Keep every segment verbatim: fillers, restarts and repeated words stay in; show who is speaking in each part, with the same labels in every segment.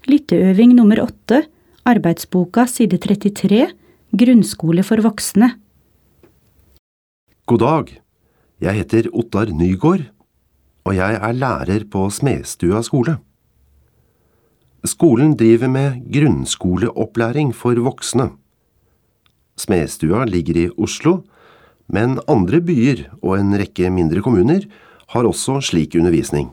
Speaker 1: Lytteøving nummer åtte, arbeidsboka side trettitre, grunnskole for voksne.
Speaker 2: God dag, jeg heter Ottar Nygård, og jeg er lærer på Smedstua skole. Skolen driver med grunnskoleopplæring for voksne. Smedstua ligger i Oslo, men andre byer og en rekke mindre kommuner har også slik undervisning.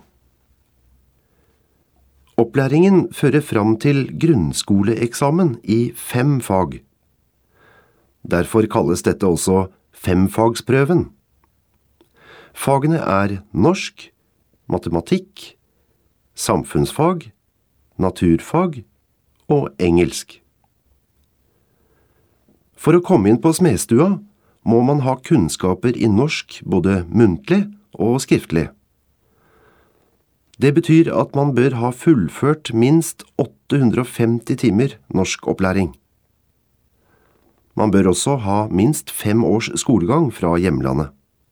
Speaker 2: Opplæringen fører fram til grunnskoleeksamen i fem fag. Derfor kalles dette også femfagsprøven. Fagene er norsk, matematikk, samfunnsfag, naturfag og engelsk. For å komme inn på Smedstua må man ha kunnskaper i norsk både muntlig og skriftlig. Det betyr at man bør ha fullført minst åtte hundre og femti timer norskopplæring. Man bør også ha minst fem års skolegang fra hjemlandet.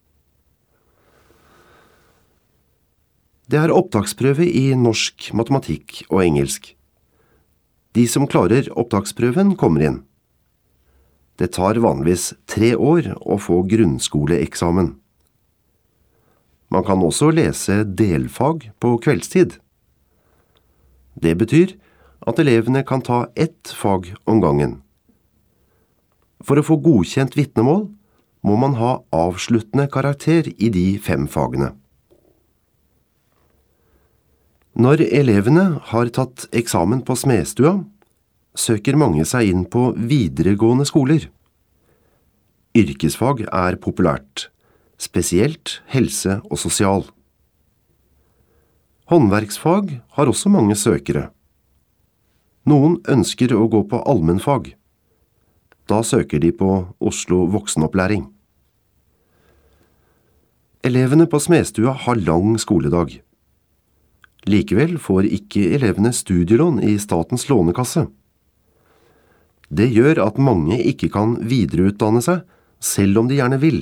Speaker 2: Det er opptaksprøve i norsk, matematikk og engelsk. De som klarer opptaksprøven kommer inn. Det tar vanligvis tre år å få grunnskoleeksamen. Man kan også lese delfag på kveldstid. Det betyr at elevene kan ta ett fag om gangen. For å få godkjent vitnemål må man ha avsluttende karakter i de fem fagene. Når elevene har tatt eksamen på Smedstua, søker mange seg inn på videregående skoler. Yrkesfag er populært, spesielt helse og sosial. Håndverksfag har også mange søkere. Noen ønsker å gå på allmennfag. Da søker de på Oslo voksenopplæring. Elevene på Smedstua har lang skoledag. Likevel får ikke elevene studielån i statens lånekasse. Det gjør at mange ikke kan videreutdanne seg, selv om de gjerne vil.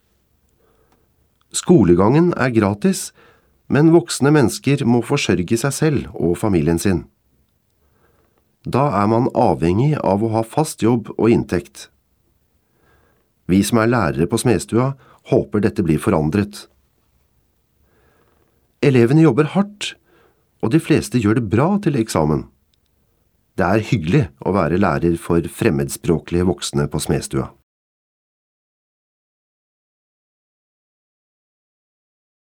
Speaker 2: Skolegangen er gratis, men voksne mennesker må forsørge seg selv og familien sin. Da er man avhengig av å ha fast jobb og inntekt. Vi som er lærere på Smedstua håper dette blir forandret. Elevene jobber hardt, og de fleste gjør det bra til eksamen. Det er hyggelig å være lærer for fremmedspråklige voksne på Smedstua.